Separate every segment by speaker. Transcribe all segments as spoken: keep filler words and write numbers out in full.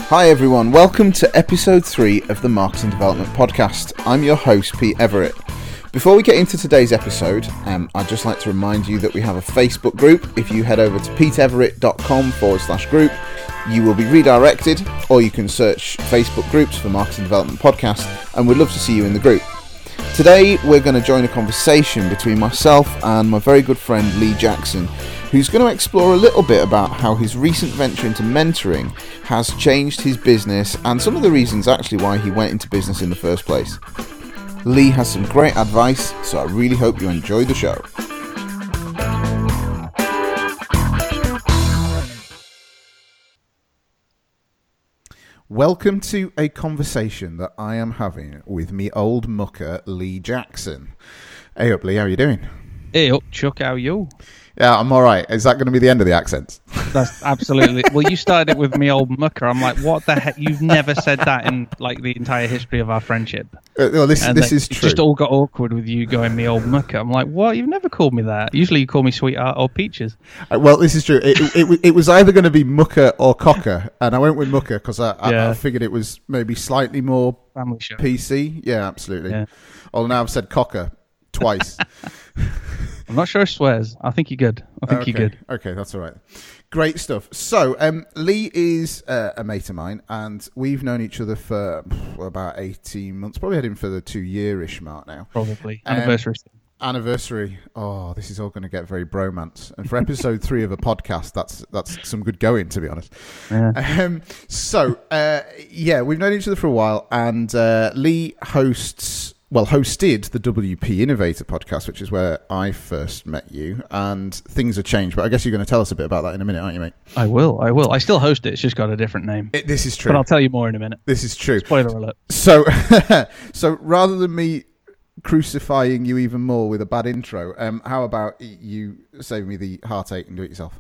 Speaker 1: Hi everyone, welcome to episode three of the Marketing Development Podcast. I'm your host, Pete Everett. Before we get into today's episode, um, I'd just like to remind you that we have a Facebook group. If you head over to peteeverett.com forward slash group, you will be redirected, or you can search Facebook groups for Marketing Development Podcast, and we'd love to see you in the group. Today, we're going to join a conversation between myself and my very good friend Lee Jackson, who's going to explore a little bit about how his recent venture into mentoring has changed his business and some of the reasons actually why he went into business in the first place. Lee has some great advice, so I really hope you enjoy the show. Welcome to a conversation that I am having with me old mucker, Lee Jackson. Hey up, Lee, how are you doing?
Speaker 2: Hey up, Chuck, how are you?
Speaker 1: Yeah, I'm all right. Is that going to be the end of the accents?
Speaker 2: That's absolutely... Well, you started it with me old mucker. I'm like, what the heck? You've never said that in like the entire history of our friendship.
Speaker 1: Uh, well, this
Speaker 2: and
Speaker 1: this
Speaker 2: like,
Speaker 1: is
Speaker 2: it
Speaker 1: true.
Speaker 2: It just all got awkward with you going me old mucker. I'm like, what? You've never called me that. Usually you call me sweetheart or peaches.
Speaker 1: Uh, well, this is true. It, it, it was either going to be mucker or cocker, and I went with mucker because I, I,
Speaker 2: Yeah.
Speaker 1: I figured it was maybe slightly more
Speaker 2: Family show.
Speaker 1: P C. Yeah, absolutely.
Speaker 2: Yeah.
Speaker 1: Well, now I've said cocker twice.
Speaker 2: I'm not sure it swears. I think you're good. I think
Speaker 1: okay.
Speaker 2: you're good.
Speaker 1: Okay, that's all right. Great stuff. So, um, Lee is uh, a mate of mine, and we've known each other for pff, about eighteen months, probably heading for the two-year-ish mark now.
Speaker 2: Probably.
Speaker 1: Um,
Speaker 2: Anniversary.
Speaker 1: Anniversary. Oh, this is all going to get very bromance. And for episode three of a podcast, that's that's some good going, to be honest.
Speaker 2: Yeah.
Speaker 1: Um, so, uh, yeah, we've known each other for a while, and uh, Lee hosts... Well, hosted the W P Innovator podcast, which is where I first met you, and things have changed. But I guess you're going to tell us a bit about that in a minute, aren't you, mate?
Speaker 2: I will. I will. I still host it. It's just got a different name.
Speaker 1: It, this is true.
Speaker 2: But I'll tell you more in a minute.
Speaker 1: This is true.
Speaker 2: Spoiler alert.
Speaker 1: So, so rather than me crucifying you even more with a bad intro, um, how about you save me the heartache and do it yourself?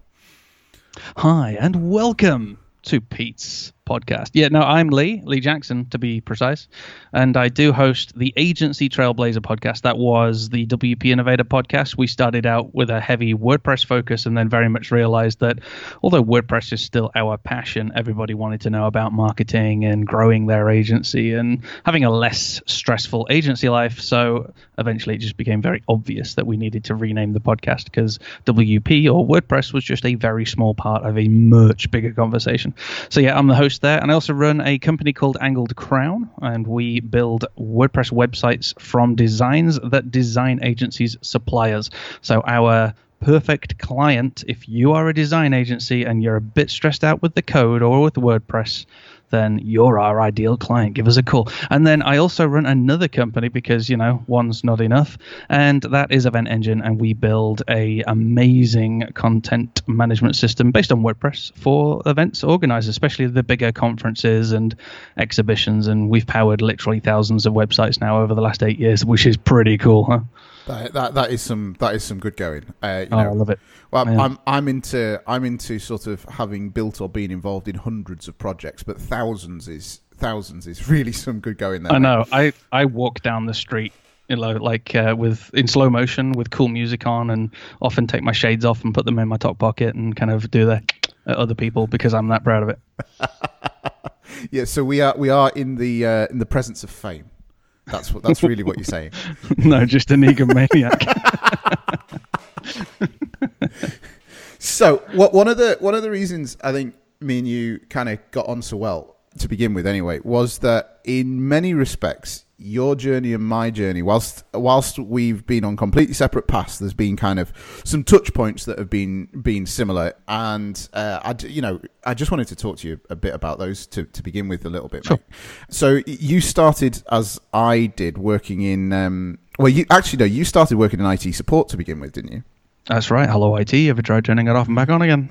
Speaker 2: Hi, and welcome to Pete's podcast. Yeah, no, I'm Lee, Lee Jackson, to be precise, and I do host the Agency Trailblazer podcast. That was the W P Innovator podcast. We started out with a heavy WordPress focus and then very much realized that although WordPress is still our passion, everybody wanted to know about marketing and growing their agency and having a less stressful agency life. So eventually it just became very obvious that we needed to rename the podcast because W P or WordPress was just a very small part of a much bigger conversation. So yeah, I'm the host there, and I also run a company called Angled Crown, and we build WordPress websites from designs that design agencies suppliers. So our perfect client, if you are a design agency and you're a bit stressed out with the code or with WordPress, then you're our ideal client. Give us a call. And then I also run another company because, you know, one's not enough, and that is Event Engine, and we build a amazing content management system based on WordPress for events organizers, especially the bigger conferences and exhibitions, and we've powered literally thousands of websites now over the last eight years, which is pretty cool, huh?
Speaker 1: That, that that is some that is some good going. Uh, you
Speaker 2: oh,
Speaker 1: know,
Speaker 2: I love it.
Speaker 1: Well,
Speaker 2: yeah.
Speaker 1: I'm I'm into I'm into sort of having built or been involved in hundreds of projects, but thousands is thousands is really some good going there.
Speaker 2: I know.
Speaker 1: Mate.
Speaker 2: I I walk down the street, you know, like uh, with in slow motion with cool music on, and often take my shades off and put them in my top pocket and kind of do that at other people because I'm that proud of it.
Speaker 1: Yeah. So we are we are in the uh, in the presence of fame. That's what. That's really what you're saying.
Speaker 2: No, just an egomaniac.
Speaker 1: So, what one of the one of the reasons I think me and you kind of got on so well to begin with, anyway, was that in many respects, your journey and my journey, whilst whilst we've been on completely separate paths, there's been kind of some touch points that have been been similar, and uh, I, you know, I just wanted to talk to you a bit about those to, to begin with a little bit.
Speaker 2: Sure.
Speaker 1: Mate. So you started as I did working in, um, well, you actually no, you started working in I T support to begin with, didn't you?
Speaker 2: That's right. Hello, I T. Ever tried turning it off and back on again?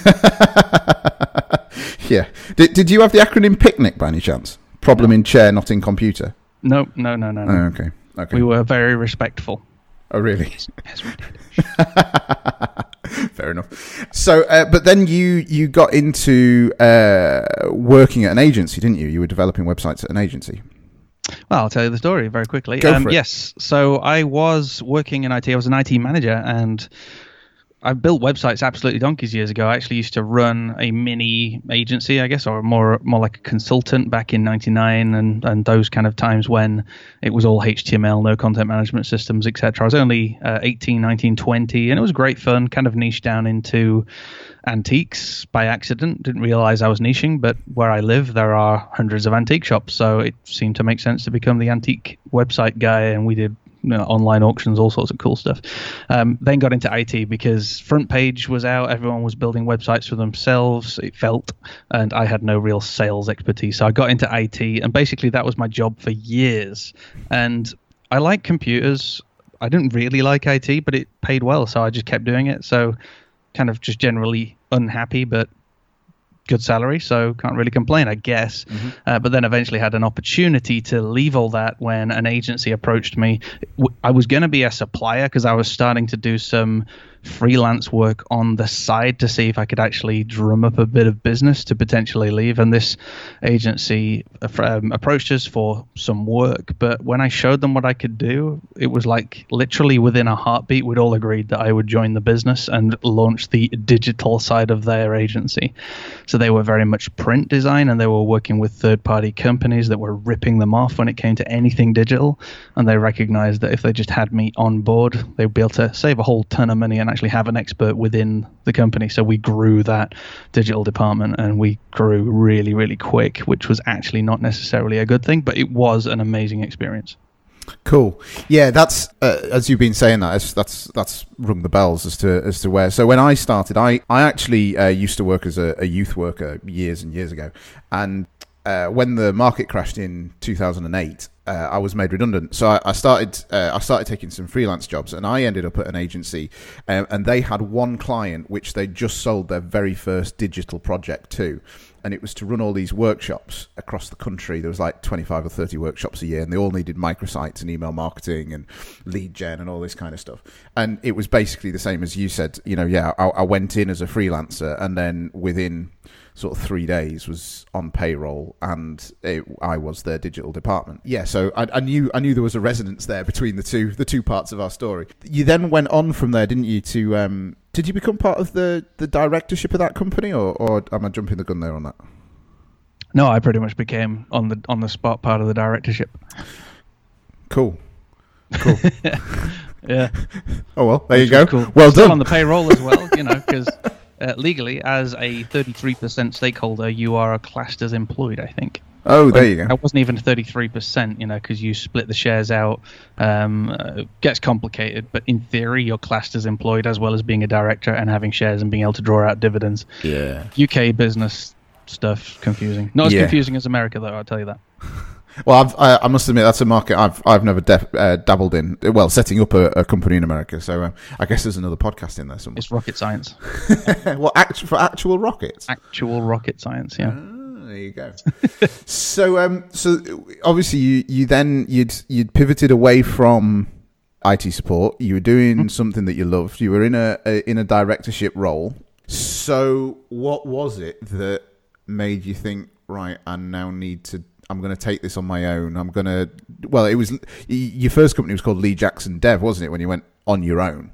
Speaker 1: Yeah. Did Did you have the acronym PICNIC by any chance? Problem in chair, not in computer.
Speaker 2: No, no, no, no, no.
Speaker 1: Oh, okay. Okay.
Speaker 2: We were very respectful.
Speaker 1: Oh, really?
Speaker 2: Yes, we did.
Speaker 1: Fair enough. So, uh, but then you you got into uh, working at an agency, didn't you? You were developing websites at an agency.
Speaker 2: Well, I'll tell you the story very quickly.
Speaker 1: Go
Speaker 2: um,
Speaker 1: for it.
Speaker 2: Yes. So I was working in I T. I was an I T manager, and I built websites absolutely donkeys years ago. I actually used to run a mini agency, I guess, or more more like a consultant back in ninety-nine and, and those kind of times when it was all H T M L, no content management systems, et cetera. I was only uh, eighteen, nineteen, twenty, and it was great fun, kind of niched down into antiques by accident. Didn't realize I was niching, but where I live, there are hundreds of antique shops, so it seemed to make sense to become the antique website guy, and we did You know, online auctions, all sorts of cool stuff. Um, then got into I T because Front Page was out. Everyone was building websites for themselves, it felt, and I had no real sales expertise. So I got into I T, and basically that was my job for years. And I like computers. I didn't really like I T, but it paid well, so I just kept doing it. So kind of just generally unhappy, but good salary, so can't really complain, I guess. Mm-hmm. Uh, but then eventually had an opportunity to leave all that when an agency approached me. I was going to be a supplier because I was starting to do some freelance work on the side to see if I could actually drum up a bit of business to potentially leave. And this agency um, approached us for some work. But when I showed them what I could do, it was like literally within a heartbeat, we'd all agreed that I would join the business and launch the digital side of their agency. So they were very much print design, and they were working with third-party companies that were ripping them off when it came to anything digital. And they recognized that if they just had me on board, they'd be able to save a whole ton of money and actually have an expert within the company. So we grew that digital department, and we grew really, really quick, which was actually not necessarily a good thing, but it was an amazing experience.
Speaker 1: Cool. Yeah, that's uh, as you've been saying that, that's, that's that's rung the bells as to as to where. So when I started, I I actually uh, used to work as a, a youth worker years and years ago, and uh, when the market crashed in two thousand eight, uh, I was made redundant. So I, I started uh, I started taking some freelance jobs, and I ended up at an agency, um, and they had one client which they just sold their very first digital project to. And it was to run all these workshops across the country. There was like twenty-five or thirty workshops a year, and they all needed microsites and email marketing and lead gen and all this kind of stuff. And it was basically the same as you said. You know, yeah, I, I went in as a freelancer, and then within sort of three days was on payroll, and it, I was their digital department. Yeah, so I, I knew I knew there was a resonance there between the two the two parts of our story. You then went on from there, didn't you? To um, did you become part of the, the directorship of that company, or, or am I jumping the gun there on that?
Speaker 2: No, I pretty much became on the on the spot part of the directorship.
Speaker 1: Cool, cool.
Speaker 2: Yeah.
Speaker 1: Oh well, there Which you go.
Speaker 2: Cool.
Speaker 1: Well
Speaker 2: Still
Speaker 1: done.
Speaker 2: On the payroll as well, you know, because uh, legally, as a thirty-three percent stakeholder, you are classed as employed, I think.
Speaker 1: Oh, there you go.
Speaker 2: I wasn't even thirty-three percent, you know, because you split the shares out. Um, uh, it gets complicated, but in theory, you're classed as employed as well as being a director and having shares and being able to draw out dividends.
Speaker 1: Yeah.
Speaker 2: U K business stuff, confusing. Not as
Speaker 1: yeah.
Speaker 2: confusing as America, though, I'll tell you that.
Speaker 1: Well, I've, I, I must admit that's a market I've I've never def, uh, dabbled in. Well, setting up a, a company in America, so um, I guess there's another podcast in there somewhere.
Speaker 2: It's rocket science.
Speaker 1: Well, act, for actual rockets.
Speaker 2: Actual rocket science, yeah.
Speaker 1: Ah, there you go. so, um, so obviously you, you then you'd you'd pivoted away from I T support. You were doing mm-hmm. something that you loved. You were in a, a in a directorship role. So, what was it that made you think, right, I now need to? I'm going to take this on my own. I'm going to, well, it was, your first company was called Lee Jackson Dev, wasn't it, when you went on your own?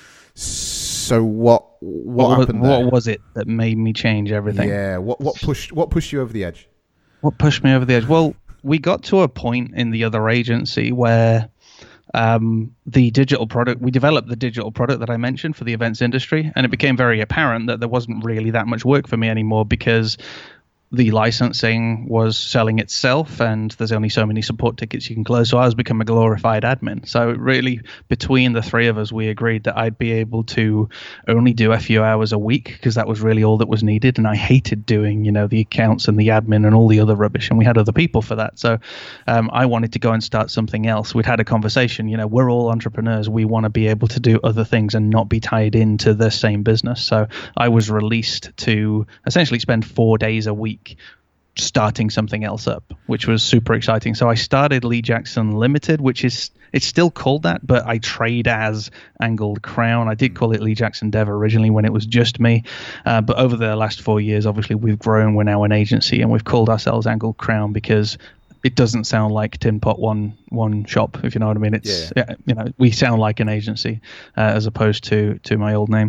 Speaker 1: So what, what,
Speaker 2: what
Speaker 1: happened
Speaker 2: was,
Speaker 1: there?
Speaker 2: What was it that made me change everything?
Speaker 1: Yeah. What, what pushed, what pushed you over the edge?
Speaker 2: What pushed me over the edge? Well, we got to a point in the other agency where um, the digital product, we developed the digital product that I mentioned for the events industry, and it became very apparent that there wasn't really that much work for me anymore because the licensing was selling itself, and there's only so many support tickets you can close. So I was becoming a glorified admin. So really, between the three of us, we agreed that I'd be able to only do a few hours a week because that was really all that was needed. And I hated doing, you know, the accounts and the admin and all the other rubbish. And we had other people for that. So um, I wanted to go and start something else. We'd had a conversation. You know, we're all entrepreneurs. We want to be able to do other things and not be tied into the same business. So I was released to essentially spend four days a week starting something else up, which was super exciting. So I started Lee Jackson Limited, which is, it's still called that, but I trade as Angled Crown. I did call it Lee Jackson Dev originally when it was just me. Uh, but over the last four years, obviously we've grown. We're now an agency, and we've called ourselves Angled Crown because it doesn't sound like Tin Pot One One Shop, if you know what I mean. It's,
Speaker 1: yeah.
Speaker 2: you know, we sound like an agency uh, as opposed to to my old name.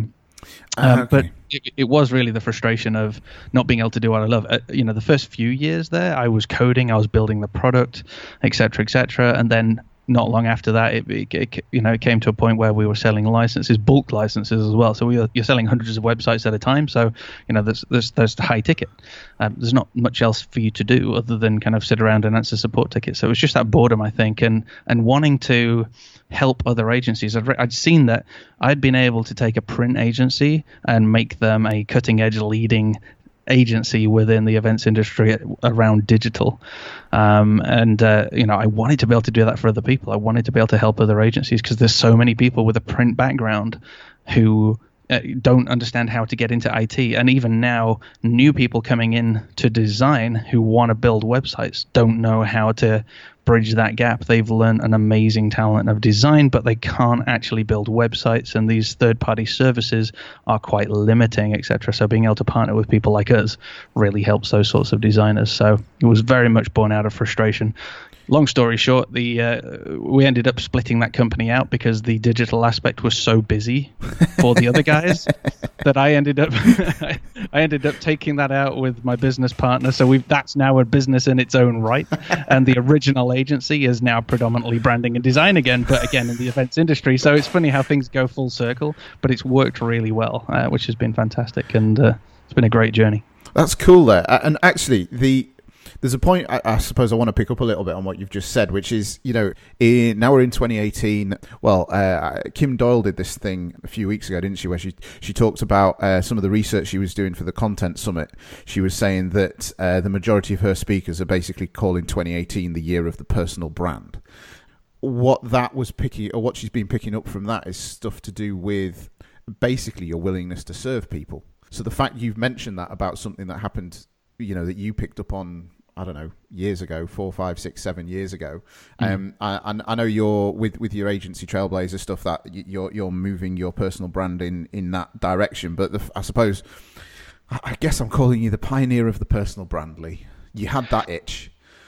Speaker 2: Um,
Speaker 1: okay.
Speaker 2: But it, it was really the frustration of not being able to do what I love. Uh, you know, the first few years there, I was coding, I was building the product, et cetera, et cetera. And then not long after that, it, it, it you know it came to a point where we were selling licenses, bulk licenses as well. So we were, you're selling hundreds of websites at a time. So you know there's there's there's the high ticket. Um, there's not much else for you to do other than kind of sit around and answer support tickets. So it was just that boredom, I think, and and wanting to help other agencies. I'd, re- I'd seen that I'd been able to take a print agency and make them a cutting edge leading agency within the events industry around digital, um, and uh, you know I wanted to be able to do that for other people. I wanted to be able to help other agencies because there's so many people with a print background who uh, don't understand how to get into I T, and even now new people coming in to design who want to build websites don't know how to bridge that gap. They've learned an amazing talent of design, but they can't actually build websites, and these third-party services are quite limiting, et cetera. So being able to partner with people like us really helps those sorts of designers. So it was very much born out of frustration. Long story short, the uh, we ended up splitting that company out because the digital aspect was so busy for the other guys that I ended up I ended up taking that out with my business partner. So we've that's now a business in its own right, and the original agency is now predominantly branding and design again, but again in the events industry. So it's funny how things go full circle, but it's worked really well, uh, which has been fantastic, and uh, it's been a great journey.
Speaker 1: That's cool there, and actually the. There's a point I, I suppose I want to pick up a little bit on what you've just said, which is, you know, in, now we're in twenty eighteen. Well, uh, Kim Doyle did this thing a few weeks ago, didn't she, where she she talked about uh, some of the research she was doing for the Content Summit. She was saying that uh, the majority of her speakers are basically calling twenty eighteen the year of the personal brand. What that was picking, or what she's been picking up from that, is stuff to do with basically your willingness to serve people. So the fact you've mentioned that about something that happened, you know, that you picked up on, I don't know, years ago, four, five, six, seven years ago. Mm. Um, I, I know you're with, with your agency Trailblazer stuff that you're you're moving your personal brand in, in that direction. But the, I suppose, I guess I'm calling you the pioneer of the personal brand, Lee. You had that itch.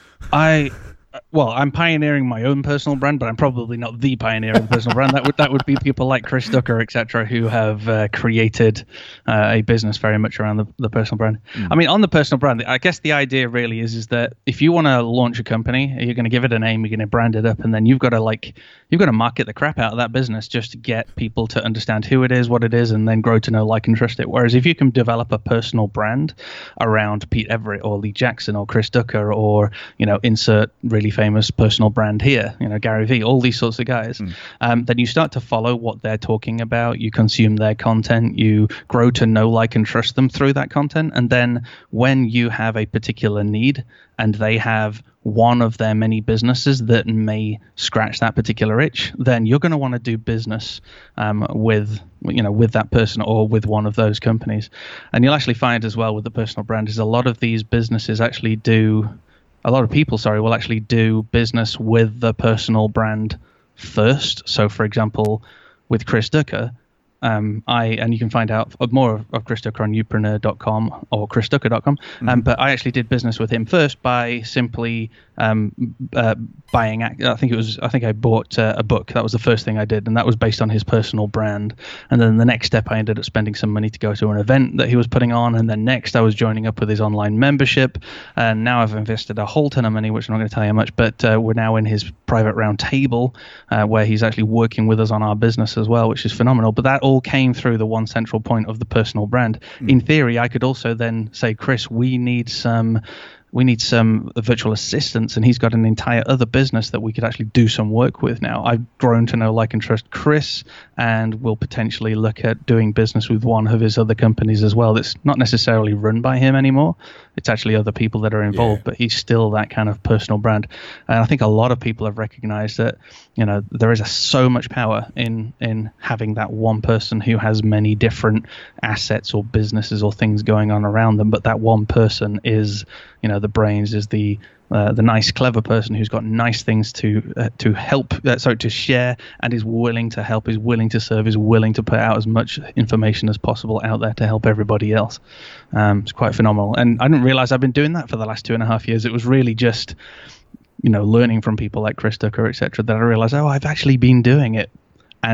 Speaker 2: I. Well, I'm pioneering my own personal brand, but I'm probably not the pioneer of the personal brand. That would that would be people like Chris Ducker, et cetera, who have uh, created uh, a business very much around the, the personal brand. Mm. I mean, on the personal brand, I guess the idea really is is that if you want to launch a company, you're going to give it a name, you're going to brand it up, and then you've got to like you've got to market the crap out of that business just to get people to understand who it is, what it is, and then grow to know, like, and trust it. Whereas if you can develop a personal brand around Pete Everett or Lee Jackson or Chris Ducker or, you know, insert really famous personal brand here, you know, Gary Vee, all these sorts of guys, mm. um, then you start to follow what they're talking about. You consume their content, you grow to know, like, and trust them through that content. And then when you have a particular need and they have one of their many businesses that may scratch that particular itch, then you're going to want to do business um, with, you know, with that person or with one of those companies. And you'll actually find as well with the personal brand is a lot of these businesses actually do A lot of people, sorry, will actually do business with the personal brand first. So, for example, with Chris Ducker, um, I and you can find out more of, of Chris Ducker on youpreneur dot com or chris ducker dot com. Mm-hmm. Um, but I actually did business with him first by simply um, uh, buying. I think it was. I think I bought uh, a book. That was the first thing I did, and that was based on his personal brand. And then the next step, I ended up spending some money to go to an event that he was putting on. And then next, I was joining up with his online membership. And now I've invested a whole ton of money, which I'm not going to tell you how much. But uh, we're now in his private round table, uh, where he's actually working with us on our business as well, which is phenomenal. But that all came through the one central point of the personal brand. Mm. In theory, I could also then say, Chris, we need some we need some virtual assistants, and he's got an entire other business that we could actually do some work with now. I've grown to know, like, and trust Chris, and will potentially look at doing business with one of his other companies as well that's not necessarily run by him anymore. It's actually other people that are involved, yeah. But he's still that kind of personal brand. And I think a lot of people have recognized that, you know, there is a, so much power in in having that one person who has many different assets or businesses or things going on around them, but that one person is, you know, the brains, is the uh, the nice, clever person who's got nice things to uh, to help, uh, sorry, to share, and is willing to help, is willing to serve, is willing to put out as much information as possible out there to help everybody else. Um, it's quite phenomenal, and I didn't realize I've been doing that for the last two and a half years. It was really just, you know, learning from people like Chris Ducker, et cetera, that I realized, oh, I've actually been doing it. And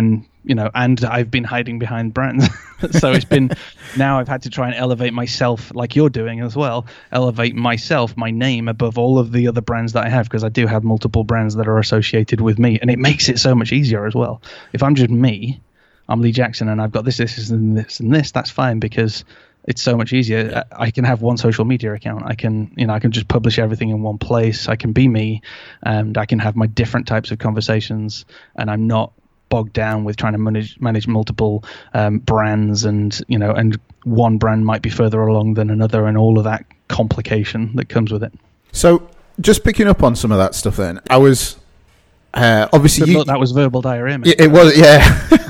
Speaker 2: you know, and I've been hiding behind brands. So it's been, now I've had to try and elevate myself like you're doing as well, elevate myself, my name above all of the other brands that I have, because I do have multiple brands that are associated with me, and it makes it so much easier as well. If I'm just me, I'm Lee Jackson, and I've got this, this, and this, and this, that's fine, because it's so much easier. Yeah. I can have one social media account. I can, you know, I can just publish everything in one place. I can be me, and I can have my different types of conversations, and I'm not bogged down with trying to manage manage multiple um, brands, and you know, and one brand might be further along than another, and all of that complication that comes with it.
Speaker 1: So, just picking up on some of that stuff, then I was uh, obviously you,
Speaker 2: look, that was verbal diarrhea. Mate.
Speaker 1: It was, yeah.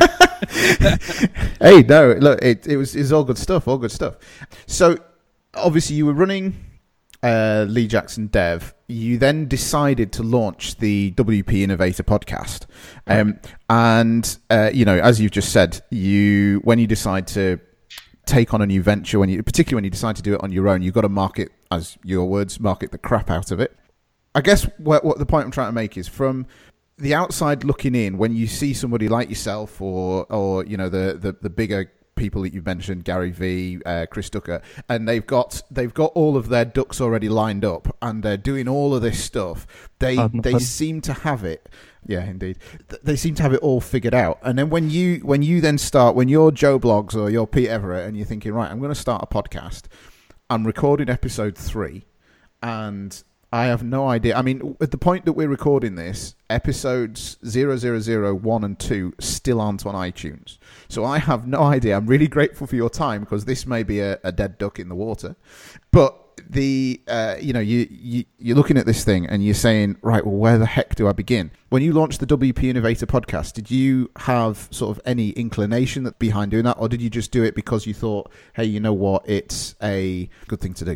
Speaker 1: Hey, no, look, it it was it's all good stuff, all good stuff. So, obviously, you were running uh, Lee Jackson Dev. You then decided to launch the W P Innovator podcast, um, and uh, you know, as you've just said, you when you decide to take on a new venture, when you particularly when you decide to do it on your own, you've got to market, as your words, market the crap out of it. I guess what, what the point I'm trying to make is, from the outside looking in, when you see somebody like yourself, or or you know the the, the bigger people that you mentioned, Gary Vee, uh, Chris Ducker, and they've got they've got all of their ducks already lined up, and they're doing all of this stuff. They they seem to have it. Yeah, indeed. They seem to have it all figured out. And then when you when you then start, when you're Joe Blogs or you're Pete Everett, and you're thinking, right, I'm going to start a podcast. I'm recording episode three, and I have no idea. I mean, at the point that we're recording this, episodes zero zero zero one and two still aren't on iTunes. So I have no idea. I'm really grateful for your time, because this may be a, a dead duck in the water. But the uh, you know, you, you, you're looking at this thing and you're saying, right, well, where the heck do I begin? When you launched the W P Innovator podcast, did you have sort of any inclination that behind doing that? Or did you just do it because you thought, hey, you know what, it's a good thing to do?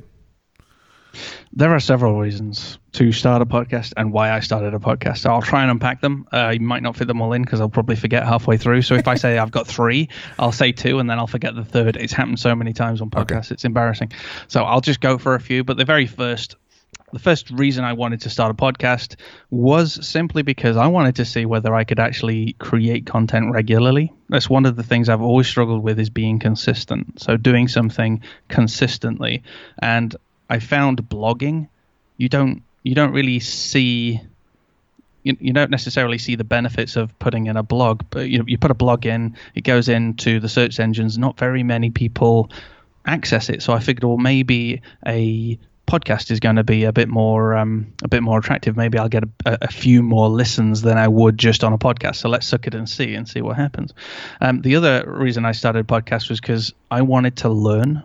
Speaker 2: There are several reasons to start a podcast and why I started a podcast. So I'll try and unpack them. Uh, you might not fit them all in, because I'll probably forget halfway through. So if I say I've got three, I'll say two, and then I'll forget the third. It's happened so many times on podcasts. Okay. It's embarrassing. So I'll just go for a few. But the very first, the first reason I wanted to start a podcast was simply because I wanted to see whether I could actually create content regularly. That's one of the things I've always struggled with, is being consistent. So doing something consistently. And I found blogging, you don't you don't really see, you, you don't necessarily see the benefits of putting in a blog. But you know, you put a blog in, it goes into the search engines. Not very many people access it. So I figured, well, maybe a podcast is going to be a bit more um, a bit more attractive. Maybe I'll get a, a few more listens than I would just on a podcast. So let's suck it and see and see what happens. Um, the other reason I started a podcast was because I wanted to learn.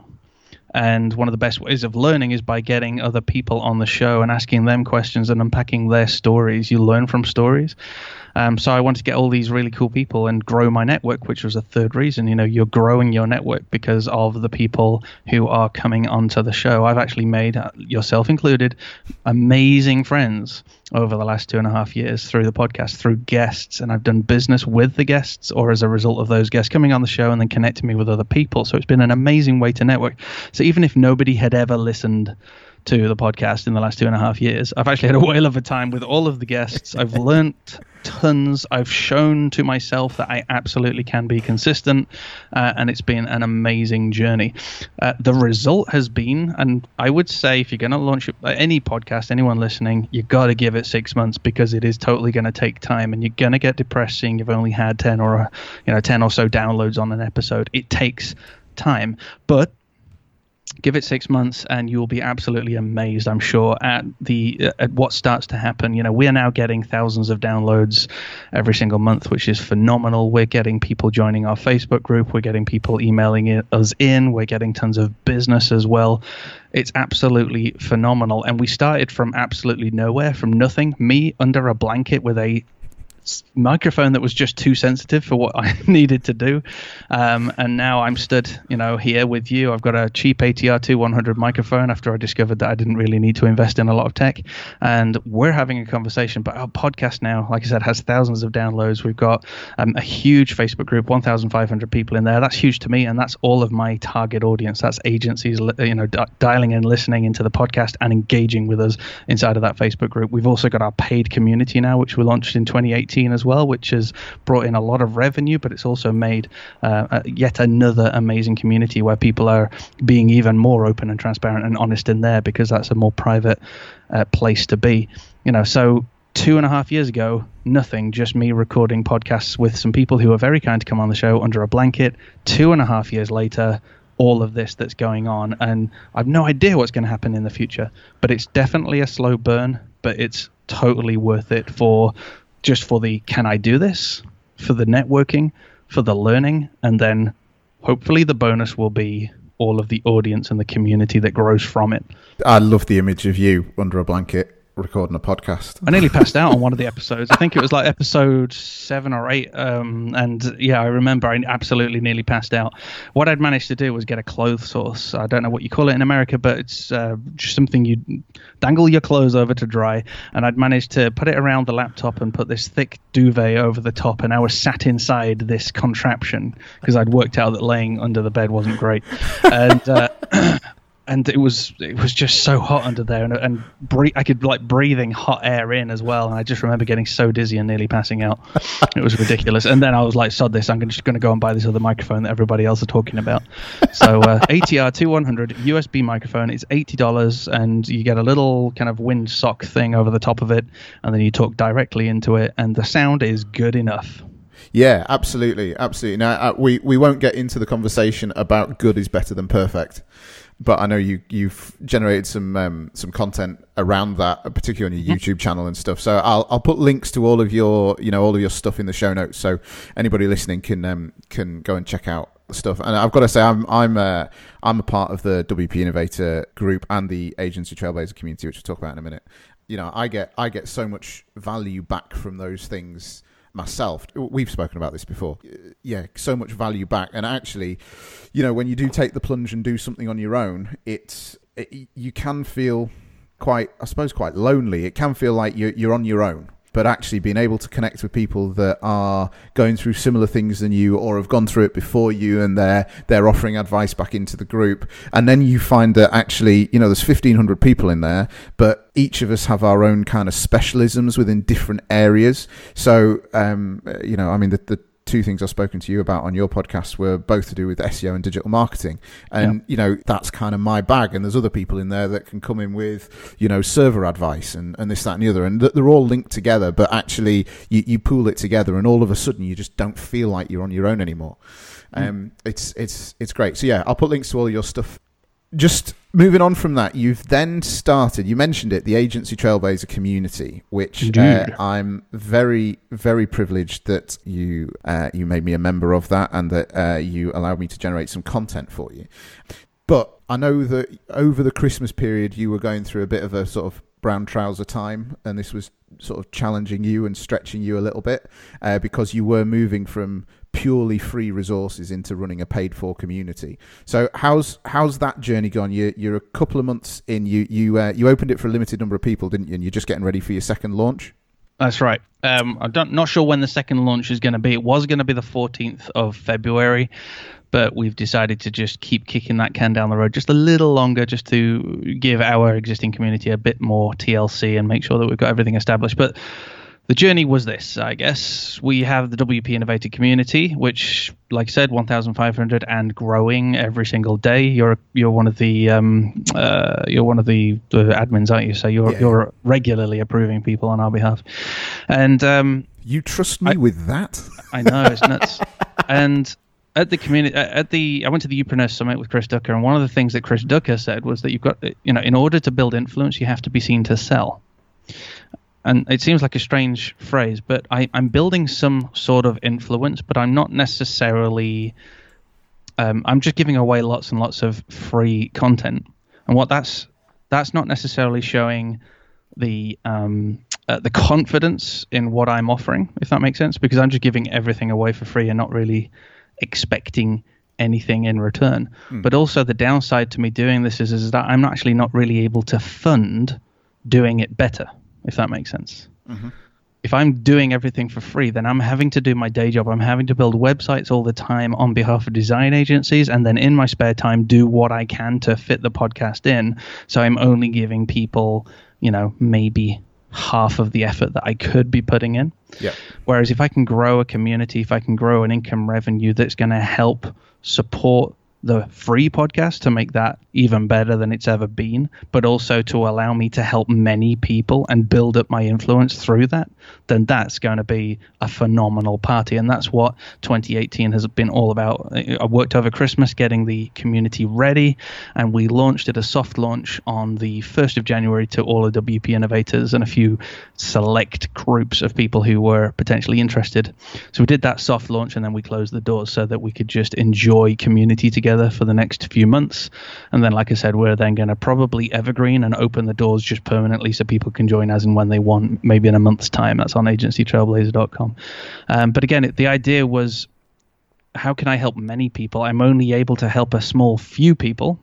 Speaker 2: And one of the best ways of learning is by getting other people on the show and asking them questions and unpacking their stories. You learn from stories. Um, so I wanted to get all these really cool people and grow my network, which was a third reason. You know, you're growing your network because of the people who are coming onto the show. I've actually made, uh, yourself included, amazing friends over the last two and a half years through the podcast, through guests. And I've done business with the guests, or as a result of those guests coming on the show and then connecting me with other people. So it's been an amazing way to network. So even if nobody had ever listened to the podcast in the last two and a half years, I've actually had a whale of a time with all of the guests. I've learnt tons. I've shown to myself that I absolutely can be consistent, uh, and it's been an amazing journey. Uh, the result has been, and I would say if you're going to launch any podcast, anyone listening, you got to give it six months because it is totally going to take time, and you're going to get depressed seeing you've only had ten or you know ten or so downloads on an episode. It takes time, but give it six months and you'll be absolutely amazed, I'm sure, at the at what starts to happen. You know, we are now getting thousands of downloads every single month, which is phenomenal. We're getting people joining our Facebook group. We're getting people emailing it, us in. We're getting tons of business as well. It's absolutely phenomenal. And we started from absolutely nowhere, from nothing. Me under a blanket with a microphone that was just too sensitive for what I needed to do, um, and now I'm stood, you know, here with you. I've got a cheap A T R two one hundred microphone after I discovered that I didn't really need to invest in a lot of tech, and we're having a conversation. But our podcast now, like I said, has thousands of downloads. We've got um, a huge Facebook group, one thousand five hundred people in there. That's huge to me, and that's all of my target audience. That's agencies, you know, d- dialing in, listening into the podcast, and engaging with us inside of that Facebook group. We've also got our paid community now, which we launched in twenty eighteen. eighteen as well, which has brought in a lot of revenue, but it's also made uh, uh, yet another amazing community where people are being even more open and transparent and honest in there, because that's a more private uh, place to be. You know, so two and a half years ago, nothing, just me recording podcasts with some people who were very kind to come on the show under a blanket. Two and a half years later, all of this that's going on, and I've no idea what's going to happen in the future, but it's definitely a slow burn, but it's totally worth it for just for the can I do this, for the networking, for the learning, and then hopefully the bonus will be all of the audience and the community that grows from it.
Speaker 1: I love the image of you under a blanket recording a podcast.
Speaker 2: I nearly passed out on one of the episodes. I think it was like episode seven or eight. Um, and yeah, I remember I absolutely nearly passed out. What I'd managed to do was get a clothes source. I don't know what you call it in America, but it's uh, just something you dangle your clothes over to dry. And I'd managed to put it around the laptop and put this thick duvet over the top. And I was sat inside this contraption because I'd worked out that laying under the bed wasn't great. And uh, And it was it was just so hot under there, and and breathe, I could like breathing hot air in as well. And I just remember getting so dizzy and nearly passing out. It was ridiculous. And then I was like, "Sod this! I'm just going to go and buy this other microphone that everybody else are talking about." So uh, A T R two one hundred U S B microphone. It's eighty dollars, and you get a little kind of windsock thing over the top of it, and then you talk directly into it, and the sound is good enough.
Speaker 1: Yeah, absolutely, absolutely. Now uh, we we won't get into the conversation about good is better than perfect. But I know you, you've generated some um, some content around that, particularly on your YouTube channel and stuff. So I'll I'll put links to all of your you know all of your stuff in the show notes, so anybody listening can um, can go and check out the stuff. And I've got to say, I'm I'm a, I'm a part of the W P Innovator group and the Agency Trailblazer community, which we'll talk about in a minute. You know, I get I get so much value back from those things myself. We've spoken about this before. Yeah, so much value back. And actually, you know, when you do take the plunge and do something on your own, it's it, you can feel quite, I suppose, quite lonely. It can feel like you're, you're on your own. But actually being able to connect with people that are going through similar things than you or have gone through it before you, and they're they're offering advice back into the group. And then you find that actually, you know, there's fifteen hundred people in there, but each of us have our own kind of specialisms within different areas. So, um, you know, I mean, the, the two things I've spoken to you about on your podcast were both to do with S E O and digital marketing. And, yeah. you know, that's kind of my bag. And there's other people in there that can come in with, you know, server advice and, and this, that, and the other. And they're all linked together, but actually you, you pool it together and all of a sudden you just don't feel like you're on your own anymore. Mm. Um, it's, it's, it's great. So yeah, I'll put links to all of your stuff. Just moving on from that, you've then started, you mentioned it, the Agency Trailblazer community, which uh, I'm very, very privileged that you uh, you made me a member of that, and that uh, you allowed me to generate some content for you. But I know that over the Christmas period, you were going through a bit of a sort of brown trouser time, and this was sort of challenging you and stretching you a little bit uh, because you were moving from purely free resources into running a paid for community. So how's how's that journey gone? You you're a couple of months in. You you uh, you opened it for a limited number of people, didn't you? And you're just getting ready for your second launch.
Speaker 2: That's right. Um, I'm don't, not sure when the second launch is going to be. It was going to be the fourteenth of February, but we've decided to just keep kicking that can down the road just a little longer, just to give our existing community a bit more T L C and make sure that we've got everything established. But the journey was this, I guess. We have the W P Innovator community, which, like I said, one thousand five hundred and growing every single day. You're you're one of the um, uh, you're one of the, the admins, aren't you? So you're yeah. you're regularly approving people on our behalf, and um,
Speaker 1: you trust me I, with that?
Speaker 2: I know, it's nuts. And at the community, at the I went to the Upreneur Summit with Chris Ducker, and one of the things that Chris Ducker said was that you've got, you know, in order to build influence, you have to be seen to sell. And it seems like a strange phrase, but I, I'm building some sort of influence, but I'm not necessarily, um, I'm just giving away lots and lots of free content. And what that's, that's not necessarily showing the, um, uh, the confidence in what I'm offering, if that makes sense, because I'm just giving everything away for free and not really expecting anything in return. Mm. But also the downside to me doing this is, is that I'm actually not really able to fund doing it better, if that makes sense. Mm-hmm. If I'm doing everything for free, then I'm having to do my day job. I'm having to build websites all the time on behalf of design agencies, and then in my spare time do what I can to fit the podcast in. So I'm only giving people, you know, maybe half of the effort that I could be putting in.
Speaker 1: Yeah.
Speaker 2: Whereas if I can grow a community, if I can grow an income revenue that's going to help support the free podcast to make that even better than it's ever been, but also to allow me to help many people and build up my influence through that, then that's going to be a phenomenal party. And that's what twenty eighteen has been all about. I worked over Christmas getting the community ready, and we launched it a soft launch on the first of January to all the W P innovators and a few select groups of people who were potentially interested. So we did that soft launch, and then we closed the doors so that we could just enjoy community together for the next few months. And then, like I said, we're then going to probably evergreen and open the doors just permanently so people can join as and when they want, maybe in a month's time. That's on agency trailblazer dot com. Um, but again, it, the idea was, how can I help many people? I'm only able to help a small few people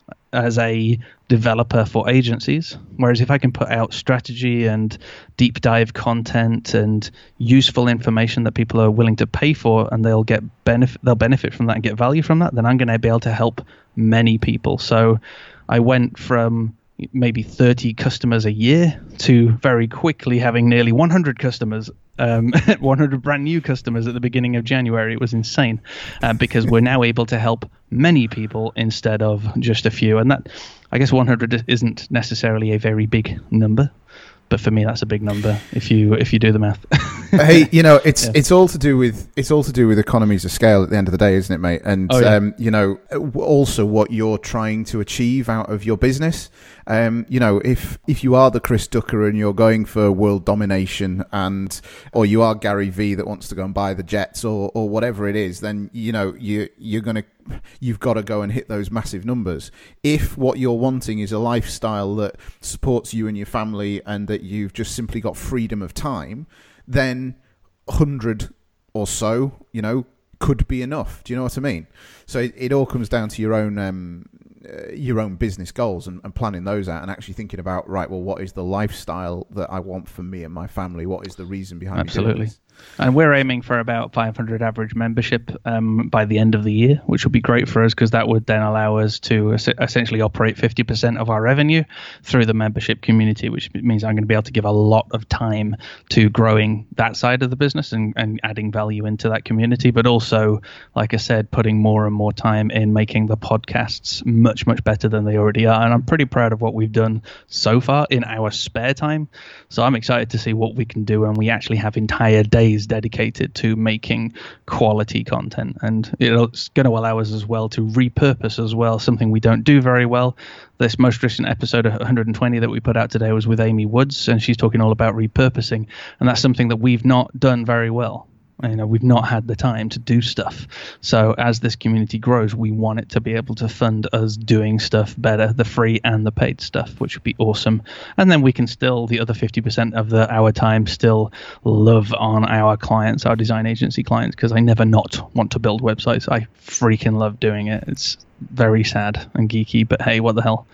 Speaker 2: as a developer for agencies. Whereas if I can put out strategy and deep dive content and useful information that people are willing to pay for, and they'll get benefit, they'll benefit from that and get value from that, then I'm going to be able to help many people. So I went from maybe thirty customers a year to very quickly having nearly one hundred customers, um, one hundred brand new customers at the beginning of January. It was insane uh, because we're now able to help many people instead of just a few. And that, I guess one hundred isn't necessarily a very big number, but for me that's a big number if you if you do the math.
Speaker 1: Hey, you know, it's
Speaker 2: yeah.
Speaker 1: it's all to do with it's all to do with economies of scale at the end of the day, isn't it, mate? And
Speaker 2: oh, yeah.
Speaker 1: um, you know, also what you're trying to achieve out of your business. Um, you know, if if you are the Chris Ducker and you're going for world domination, and or you are Gary Vee that wants to go and buy the jets, or or whatever it is, then you know you you're gonna you've got to go and hit those massive numbers. If what you're wanting is a lifestyle that supports you and your family, and that you've just simply got freedom of time, then one hundred or so, you know, could be enough. Do you know what I mean? So it, it all comes down to your own um, uh, your own business goals and, and planning those out, and actually thinking about, right, well, what is the lifestyle that I want for me and my family? What is the reason behind
Speaker 2: Absolutely.
Speaker 1: me doing this?
Speaker 2: And we're aiming for about five hundred average membership um, by the end of the year, which would be great for us because that would then allow us to es- essentially operate fifty percent of our revenue through the membership community, which means I'm going to be able to give a lot of time to growing that side of the business and, and adding value into that community. But also, like I said, putting more and more time in making the podcasts much, much better than they already are. And I'm pretty proud of what we've done so far in our spare time. So I'm excited to see what we can do when we actually have entire days dedicated to making quality content, and it's going to allow us as well to repurpose as well, something we don't do very well. This most recent episode of one hundred twenty that we put out today was with Amy Woods, and she's talking all about repurposing, and that's something that we've not done very well. You know, we've not had the time to do stuff. So as this community grows, we want it to be able to fund us doing stuff better, the free and the paid stuff, which would be awesome. And then we can still, the other fifty percent of the our time, still love on our clients, our design agency clients, because I never not want to build websites. I freaking love doing it. It's very sad and geeky, but hey, what the hell?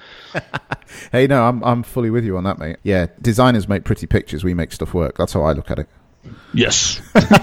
Speaker 1: Hey, no, I'm I'm fully with you on that, mate. Yeah, designers make pretty pictures. We make stuff work. That's how I look at it.
Speaker 2: Yes.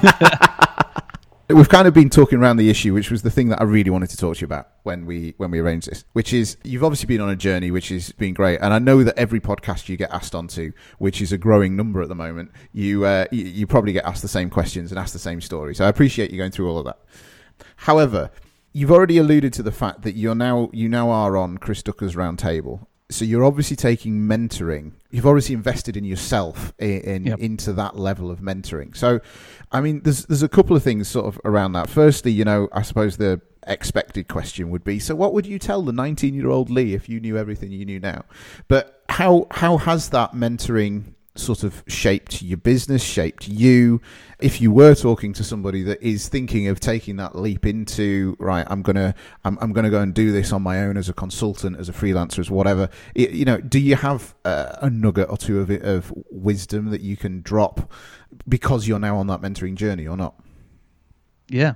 Speaker 1: We've kind of been talking around the issue, which was the thing that I really wanted to talk to you about when we when we arranged this, which is you've obviously been on a journey, which has been great. And I know that every podcast you get asked onto, which is a growing number at the moment, you, uh, you, you probably get asked the same questions and asked the same stories. So I appreciate you going through all of that. However, you've already alluded to the fact that you're now you now are on Chris Ducker's Roundtable. So you're obviously taking mentoring. You've obviously invested in yourself in, in yep. into that level of mentoring. So, I mean, there's there's a couple of things sort of around that. Firstly, you know, I suppose the expected question would be, so what would you tell the nineteen-year-old Lee if you knew everything you knew now? But how how has that mentoring sort of shaped your business, shaped you? If you were talking to somebody that is thinking of taking that leap into, right, I'm gonna I'm, I'm gonna go and do this on my own as a consultant, as a freelancer, as whatever, it, you know, do you have uh, a nugget or two of it of wisdom that you can drop because you're now on that mentoring journey or not?
Speaker 2: Yeah.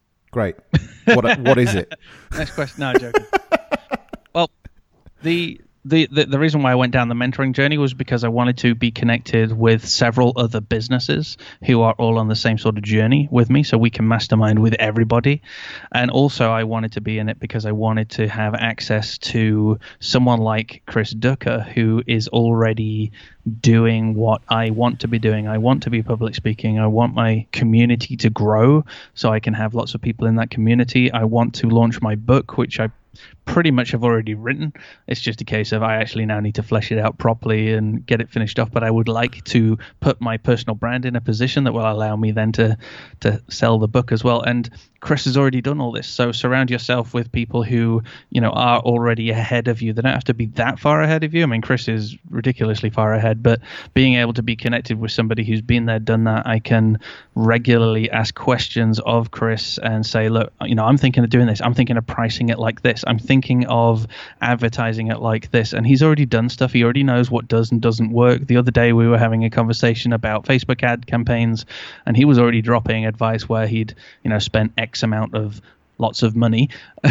Speaker 1: Great. What what is it?
Speaker 2: Next question. No, joking. Well, the The, the the reason why I went down the mentoring journey was because I wanted to be connected with several other businesses who are all on the same sort of journey with me, so we can mastermind with everybody. And also I wanted to be in it because I wanted to have access to someone like Chris Ducker, who is already doing what I want to be doing. I want to be public speaking. I want my community to grow so I can have lots of people in that community. I want to launch my book, which I pretty much have already written. It's just a case of I actually now need to flesh it out properly and get it finished off. But I would like to put my personal brand in a position that will allow me then to to sell the book as well. And Chris has already done all this. So surround yourself with people who, you know, are already ahead of you. They don't have to be that far ahead of you. I mean, Chris is ridiculously far ahead, but being able to be connected with somebody who's been there, done that, I can regularly ask questions of Chris and say, look, you know, I'm thinking of doing this. I'm thinking of pricing it like this. I'm thinking of advertising it like this. And he's already done stuff. He already knows what does and doesn't work. The other day we were having a conversation about Facebook ad campaigns, and he was already dropping advice where he'd, you know, spent X amount of lots of money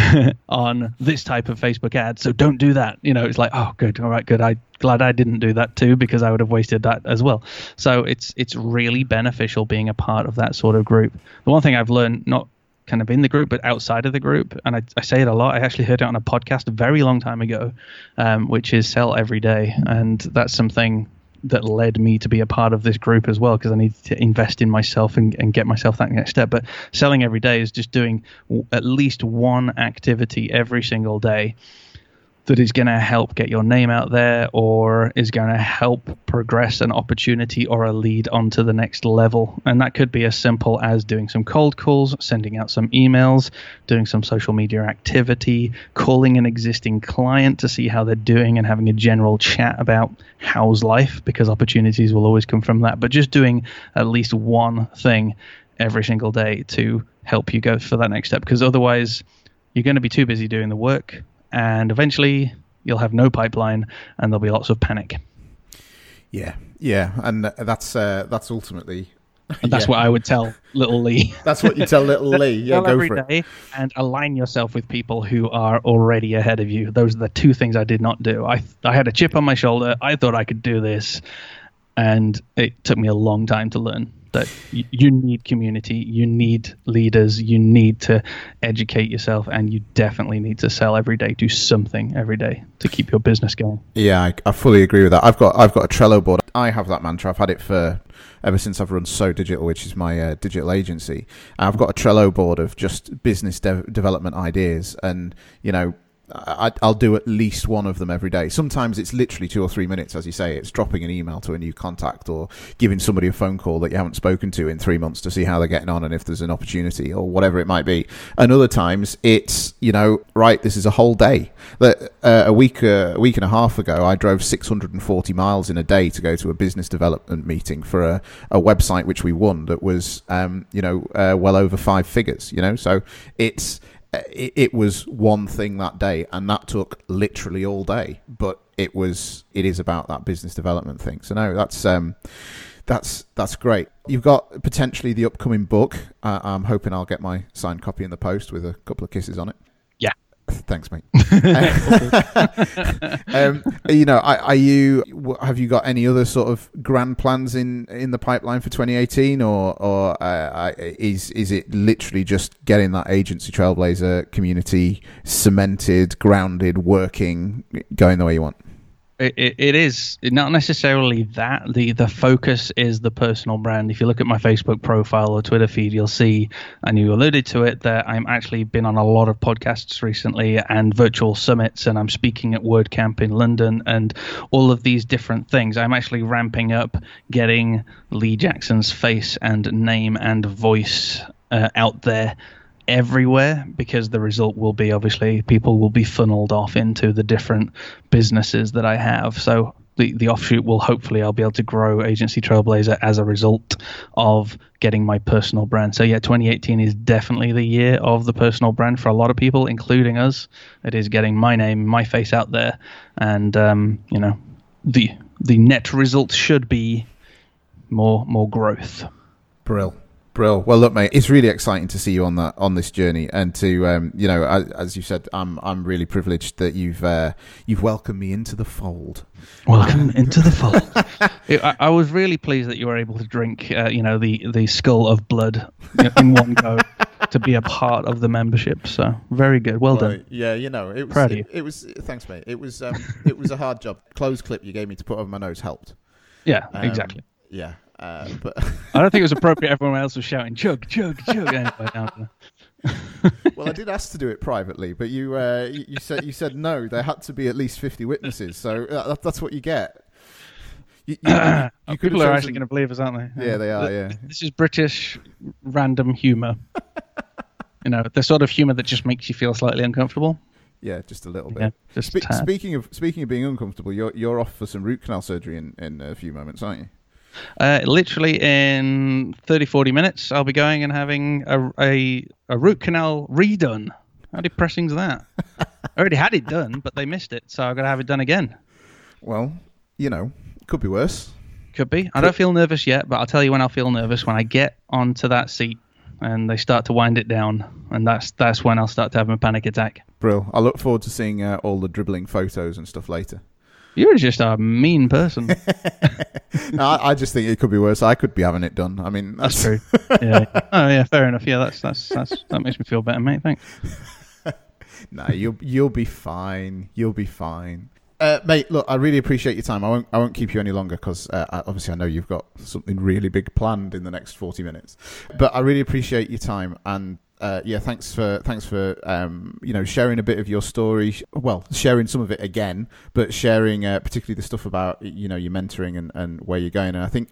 Speaker 2: on this type of Facebook ad. So don't do that. You know, it's like, oh, good. All right, good. I'm glad I didn't do that too, because I would have wasted that as well. So it's it's really beneficial being a part of that sort of group. The one thing I've learned, not kind of in the group, but outside of the group, and I, I say it a lot, I actually heard it on a podcast a very long time ago, um, which is sell every day. And that's something that led me to be a part of this group as well, because I need to invest in myself and, and get myself that next step. But selling every day is just doing w- at least one activity every single day that is going to help get your name out there, or is going to help progress an opportunity or a lead onto the next level. And that could be as simple as doing some cold calls, sending out some emails, doing some social media activity, calling an existing client to see how they're doing and having a general chat about how's life, because opportunities will always come from that. But just doing at least one thing every single day to help you go for that next step, because otherwise you're going to be too busy doing the work, and eventually you'll have no pipeline and there'll be lots of panic.
Speaker 1: Yeah, yeah, and that's uh, that's ultimately...
Speaker 2: And that's
Speaker 1: yeah.
Speaker 2: what I would tell little Lee.
Speaker 1: That's what you tell little Lee. Yeah, go
Speaker 2: every
Speaker 1: for
Speaker 2: day
Speaker 1: it.
Speaker 2: And align yourself with people who are already ahead of you. Those are the two things I did not do. I I had a chip on my shoulder. I thought I could do this, and it took me a long time to learn that y- you need community, you need leaders, you need to educate yourself, and you definitely need to sell every day. Do something every day to keep your business going.
Speaker 1: Yeah, I, I fully agree with that. I've got I've got a Trello board. I have that mantra. I've had it for ever since I've run So Digital, which is my uh, digital agency. I've got a Trello board of just business de- development ideas, and you know, I, I'll do at least one of them every day. Sometimes it's literally two or three minutes, as you say. It's dropping an email to a new contact, or giving somebody a phone call that you haven't spoken to in three months to see how they're getting on and if there's an opportunity or whatever it might be. And other times it's, you know, right, this is a whole day. That uh, a week, uh, a week and a half ago, I drove six hundred forty miles in a day to go to a business development meeting for a, a website which we won that was, um, you know, uh, well over five figures. You know, so it's. It, it was one thing that day, and that took literally all day. But it was, it is about that business development thing. So no, that's um, that's that's great. You've got potentially the upcoming book. Uh, I'm hoping I'll get my signed copy in the post with a couple of kisses on it.
Speaker 2: Yeah.
Speaker 1: Thanks, mate. um, you know, are, are you? Have you got any other sort of grand plans in, in the pipeline for twenty eighteen, or or uh, is is it literally just getting that Agency Trailblazer community cemented, grounded, working, going the way you want?
Speaker 2: It, it, it is not necessarily that. The the focus is the personal brand. If you look at my Facebook profile or Twitter feed, you'll see, and you alluded to it, that I'm actually been on a lot of podcasts recently and virtual summits, and I'm speaking at WordCamp in London and all of these different things. I'm actually ramping up getting Lee Jackson's face and name and voice uh, out there everywhere, because the result will be, obviously, people will be funneled off into the different businesses that I have. So the, the offshoot will, hopefully, I'll be able to grow Agency Trailblazer as a result of getting my personal brand. So yeah, twenty eighteen is definitely the year of the personal brand for a lot of people, including us. It is getting my name, my face out there, and um, you know, the the net result should be more more growth.
Speaker 1: Brill. Brill. Well, look, mate, it's really exciting to see you on that on this journey, and to um, you know, as, as you said, I'm I'm really privileged that you've uh, you've welcomed me into the fold.
Speaker 2: Welcome into the fold. It, I, I was really pleased that you were able to drink, uh, you know, the the skull of blood in one go to be a part of the membership. So very good. Well, well done.
Speaker 1: Yeah, you know, it was.
Speaker 2: Proud of
Speaker 1: it,
Speaker 2: you.
Speaker 1: it was. Thanks, mate. It was. Um, it was a hard job. Closed clip you gave me to put over my nose helped.
Speaker 2: Yeah,
Speaker 1: Um,
Speaker 2: exactly.
Speaker 1: Yeah, uh, but
Speaker 2: I don't think it was appropriate. Everyone else was shouting chug, chug, chug. Anyway, down
Speaker 1: well, I did ask to do it privately, but you uh, you, you said you said no. There had to be at least fifty witnesses, so that, that's what you get. You, you, you
Speaker 2: oh,
Speaker 1: could
Speaker 2: people
Speaker 1: have
Speaker 2: are
Speaker 1: chosen-
Speaker 2: actually going to believe us, aren't they?
Speaker 1: Yeah, they are. Yeah.
Speaker 2: This is British random humour. You know, the sort of humour that just makes you feel slightly uncomfortable.
Speaker 1: Yeah, just a little bit.
Speaker 2: Yeah, just
Speaker 1: Spe-
Speaker 2: tad.
Speaker 1: speaking of speaking of being uncomfortable, you're you're off for some root canal surgery in, in a few moments, aren't you?
Speaker 2: Uh, literally in thirty, forty minutes, I'll be going and having a, a, a root canal redone. How depressing is that? I already had it done, but they missed it, so I've got to have it done again.
Speaker 1: Well, you know, could be worse.
Speaker 2: Could be. I don't feel nervous yet, but I'll tell you when I'll feel nervous, when I get onto that seat and they start to wind it down, and that's that's when I'll start to have a panic attack.
Speaker 1: Brill. I look forward to seeing uh, all the dribbling photos and stuff later.
Speaker 2: You're just a mean person.
Speaker 1: No, I, I just think it could be worse. I could be having it done. I mean,
Speaker 2: that's, that's true. Yeah. Oh yeah, fair enough. Yeah, that's that's that's that makes me feel better, mate. Thanks.
Speaker 1: No, you'll you'll be fine. You'll be fine. Uh, mate, look, I really appreciate your time. I won't I won't keep you any longer because uh, obviously I know you've got something really big planned in the next forty minutes. But I really appreciate your time, and uh, yeah, thanks for thanks for um, you know, sharing a bit of your story. Well, sharing some of it again, but sharing uh, particularly the stuff about, you know, your mentoring and, and where you're going. And I think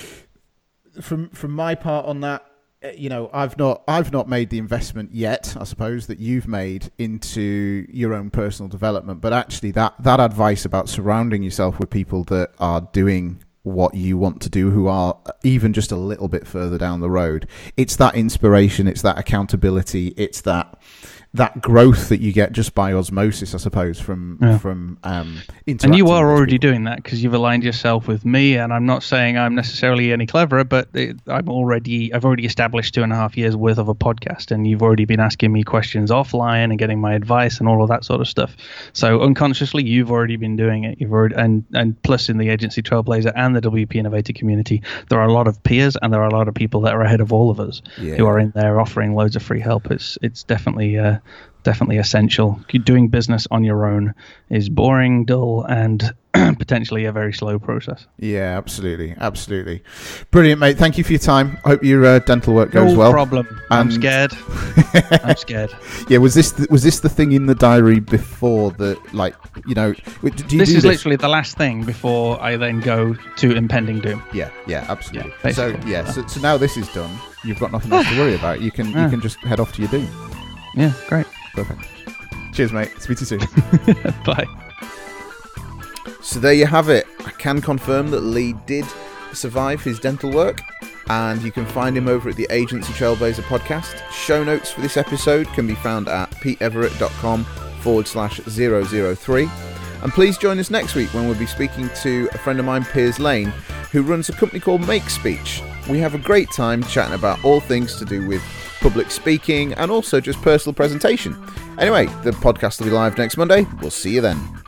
Speaker 1: from from my part on that, you know, I've not I've not made the investment yet, I suppose, that you've made into your own personal development. But actually, that that advice about surrounding yourself with people that are doing what you want to do, who are even just a little bit further down the road, it's that inspiration, it's that accountability, it's that that growth that you get just by osmosis, I suppose, from yeah. from um, interacting.
Speaker 2: And you are
Speaker 1: with
Speaker 2: already
Speaker 1: people.
Speaker 2: doing that because you've aligned yourself with me. And I'm not saying I'm necessarily any cleverer, but it, I'm already I've already established two and a half years worth of a podcast, and you've already been asking me questions offline and getting my advice and all of that sort of stuff. So unconsciously, you've already been doing it. You've already and and plus in the Agency Trailblazer and the W P Innovator community, there are a lot of peers and there are a lot of people that are ahead of all of us
Speaker 1: yeah.
Speaker 2: who are in there offering loads of free help. It's it's definitely. Uh, Definitely essential. Doing business on your own is boring, dull, and potentially a very slow process.
Speaker 1: Yeah, absolutely, absolutely. Brilliant, mate. Thank you for your time. I hope your uh, dental work goes
Speaker 2: no
Speaker 1: well.
Speaker 2: No problem.
Speaker 1: And...
Speaker 2: I'm scared. I'm scared.
Speaker 1: Yeah, was this the, was this the thing in the diary before the, like, you know? Do you
Speaker 2: this
Speaker 1: do
Speaker 2: is
Speaker 1: this?
Speaker 2: literally the last thing before I then go to impending doom.
Speaker 1: Yeah, yeah, absolutely.
Speaker 2: Yeah,
Speaker 1: so yeah, so, so now this is done. You've got nothing else to worry about. You can yeah. you can just head off to your doom.
Speaker 2: Yeah, great.
Speaker 1: Perfect. Cheers, mate. Speak to you soon.
Speaker 2: Bye.
Speaker 1: So there you have it. I can confirm that Lee did survive his dental work, and you can find him over at the Agency Trailblazer podcast. Show notes for this episode can be found at peteeverett.com forward slash 003. And please join us next week when we'll be speaking to a friend of mine, Piers Lane, who runs a company called Make Speech. We have a great time chatting about all things to do with public speaking and also just personal presentation. Anyway, the podcast will be live next Monday. We'll see you then.